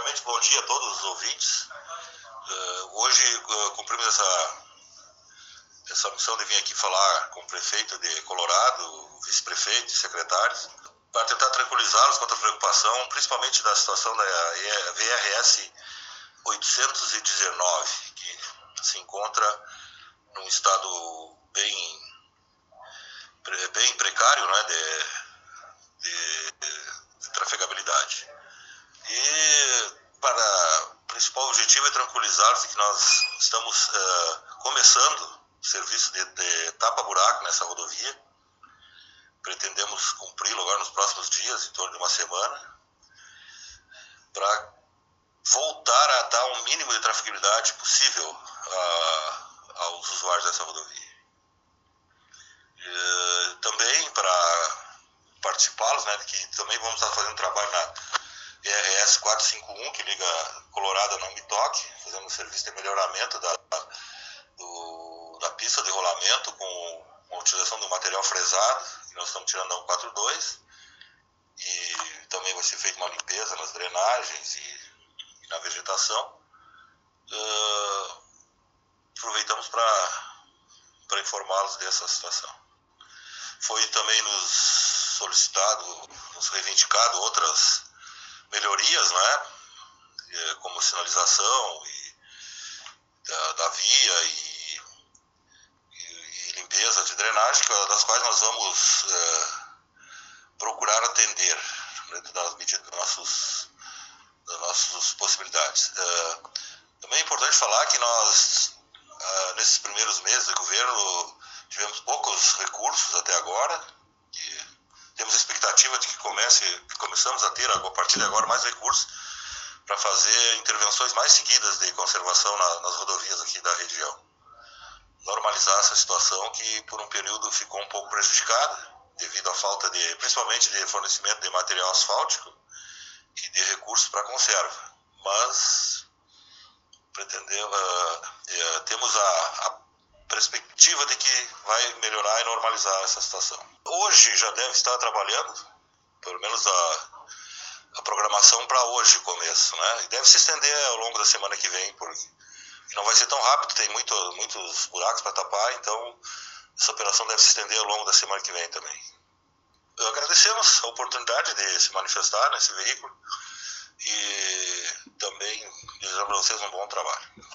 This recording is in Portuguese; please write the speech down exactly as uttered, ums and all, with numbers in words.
primeiramente, bom dia a todos os ouvintes. Uh, hoje uh, cumprimos essa, essa missão de vir aqui falar com o prefeito de Colorado, vice-prefeito e secretários, para tentar tranquilizá-los quanto à preocupação, principalmente da situação da V R S oitocentos e dezenove, que se encontra num estado bem, bem precário, né, de, de, de trafegabilidade. E para o principal objetivo é tranquilizar-se que nós estamos uh, começando o serviço de, de tapa-buraco nessa rodovia. Pretendemos cumpri-lo agora nos próximos dias, em torno de uma semana, para voltar a dar um mínimo de trafegabilidade possível a, aos usuários dessa rodovia. E, também para participá-los, né, que também vamos estar fazendo trabalho na R S quatrocentos e cinquenta e um, que liga Colorado a Não Me Toque, fazendo um serviço de melhoramento da, do, da pista de rolamento com a utilização do material fresado, que nós estamos tirando da cento e quarenta e dois, e também vai ser feita uma limpeza nas drenagens e, e na vegetação. Uh, aproveitamos para informá-los dessa situação. Foi também nos solicitado, nos reivindicado outras melhorias, né, como sinalização e da, da via e, e, e limpeza de drenagem, das quais nós vamos é, procurar atender dentro das medidas das nossas, das nossas possibilidades. É, também é importante falar que nós, é, nesses primeiros meses de governo, tivemos poucos recursos até agora. Temos a expectativa de que, comece, que começamos a ter, a partir de agora, mais recursos para fazer intervenções mais seguidas de conservação na, nas rodovias aqui da região. Normalizar essa situação que, por um período, ficou um pouco prejudicada, devido à falta, de, principalmente, de fornecimento de material asfáltico e de recursos para conserva. Mas, pretendemos, uh, uh, temos a, a perspectiva de que vai melhorar e normalizar essa situação. Hoje já deve estar trabalhando, pelo menos a, a programação para hoje, começo, né? E deve se estender ao longo da semana que vem, porque não vai ser tão rápido, tem muito, muitos buracos para tapar, então essa operação deve se estender ao longo da semana que vem também. Eu agradecemos a oportunidade de se manifestar nesse veículo e também desejamos a vocês um bom trabalho.